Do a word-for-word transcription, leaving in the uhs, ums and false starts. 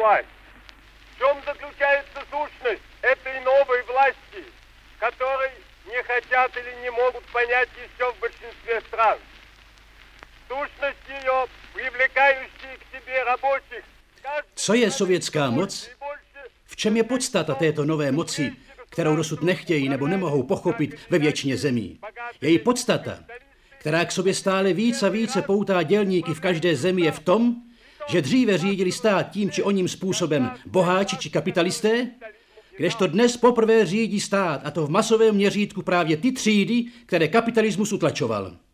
власть. В чем заключается сущность этой новой власти, которой не хотят или не могут понять еще в большинстве стран? Sущность ее, привлекающие k себе рабочих. Co je sovětská moc? V čem je podstata této nové moci, kterou dosud nechtějí nebo nemohou pochopit ve většině zemí? Její podstata, která k sobě stále víc a více poutá dělníky v každé zemi, je v tom, že dříve řídili stát tím či oním způsobem boháči či kapitalisté, kdežto dnes poprvé řídí stát, a to v masovém měřítku právě ty třídy, které kapitalismus utlačoval.